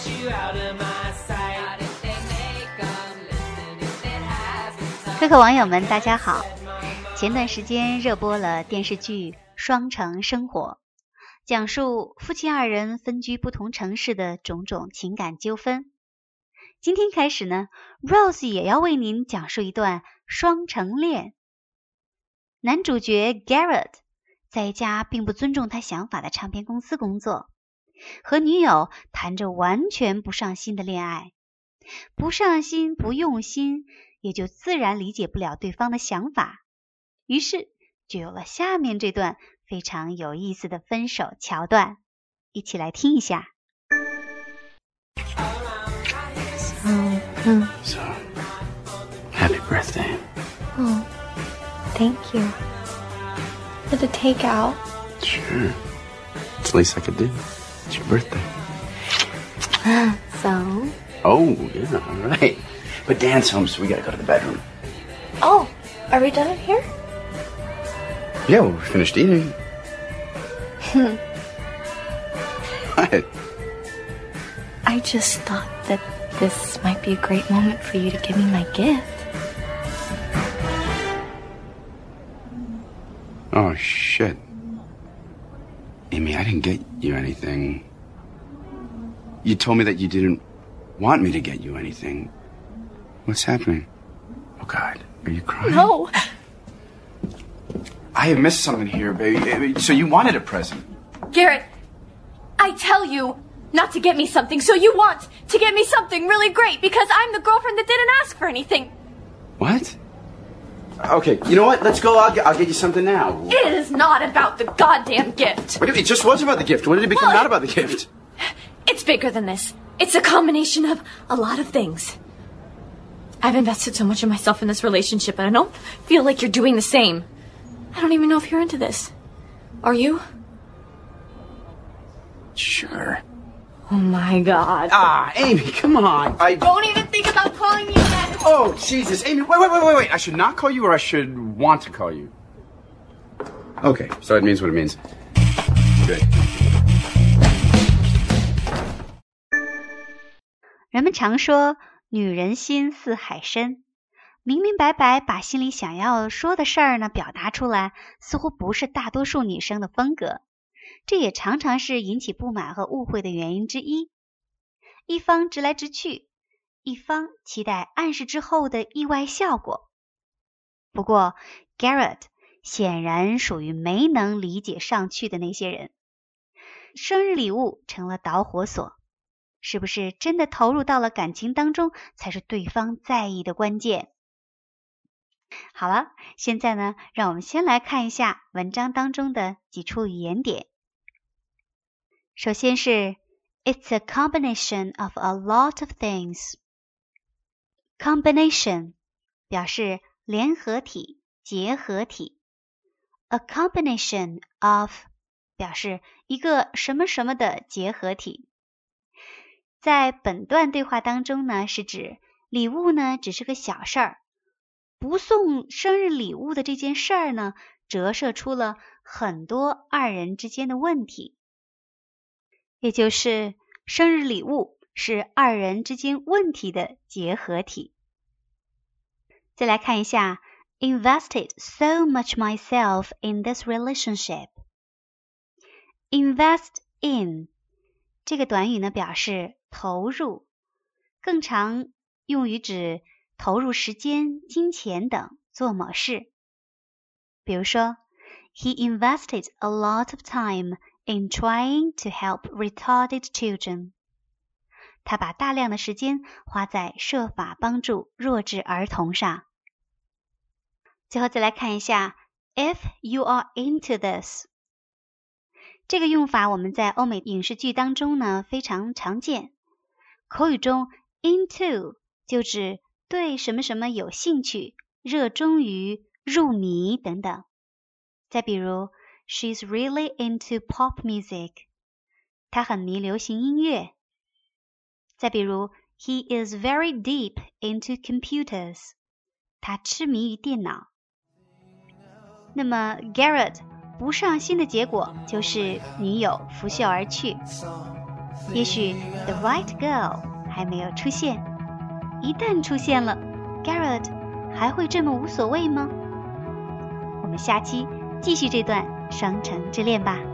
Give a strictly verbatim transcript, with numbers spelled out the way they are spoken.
各位网友们大家好，前段时间热播了电视剧《双城生活》，讲述夫妻二人分居不同城市的种种情感纠纷。今天开始呢 Rose 也要为您讲述一段双城恋。男主角 Garrett 在一家并不尊重他想法的唱片公司工作，和女友谈着完全不上心的恋爱。不上心不用心，也就自然理解不了对方的想法，于是就有了下面这段非常有意思的分手桥段，一起来听一下。 嗯嗯 So, happy birthday. Oh, thank you. For the takeout. Sure. It's the least I could do. It's your birthday. So? Oh, yeah, all right. But Dan's home, so we gotta go to the bedroom. Oh, are we done in here? Yeah, well, we're finished eating. What? I just thought that this might be a great moment for you to give me my gift. Oh, shit. Amy, I didn't get you anything. You told me that you didn't want me to get you anything. What's happening? Oh, God. Are you crying? No. I have missed something here, baby. So you wanted a present. Garrett, I tell you not to get me something, so you want to get me something really great because I'm the girlfriend that didn't ask for anything. What? Okay, you know what? Let's go. I'll get, I'll get you something now. It is not about the goddamn gift. What, it just was about the gift. When did it become Well, not about the gift? It's bigger than this. It's a combination of a lot of things. I've invested so much of myself in this relationship, and I don't feel like you're doing the same. I don't even know if you're into this. Are you? Sure. Oh my God. Ah, Amy, come on. I Don't even think about calling me that. Oh, Jesus, Amy, wait, wait, wait, wait, wait. I should not call you, or I should want to call you. Okay, so it means what it means. Good. 人们常说女人心似海深，明明白白把心里想要说的事儿呢表达出来，似乎不是大多数女生的风格，这也常常是引起不满和误会的原因之一。一方直来直去，一方期待暗示之后的意外效果。不过 Garrett 显然属于没能理解上去的那些人，生日礼物成了导火索。是不是真的投入到了感情当中，才是对方在意的关键。好了，现在呢，让我们先来看一下文章当中的几处语言点。首先是 It's a combination of a lot of things. Combination 表示联合体、结合体。A combination of 表示一个什么什么的结合体。在本段对话当中呢，是指礼物呢只是个小事儿，不送生日礼物的这件事儿呢，折射出了很多二人之间的问题，也就是生日礼物是二人之间问题的结合体。再来看一下 Invested so much myself in this relationship. Invest in 这个短语呢表示投入，更常用于指投入时间、金钱等做某事。比如说 He invested a lot of time in trying to help retarded children. 他把大量的时间花在设法帮助弱智儿童上。最后再来看一下 If you are into this. 这个用法我们在欧美影视剧当中呢非常常见。口语中 into 就指对什么什么有兴趣、热衷于、入迷等等。再比如 She's really into pop music. 她很迷流行音乐。再比如 He is very deep into computers. 他痴迷于电脑。那么 Garrett 不上心的结果就是女友拂袖而去。 也许 the right girl 还没有出现，一旦出现了 Garrett 还会这么无所谓吗？我们下期继续这段双城之恋吧。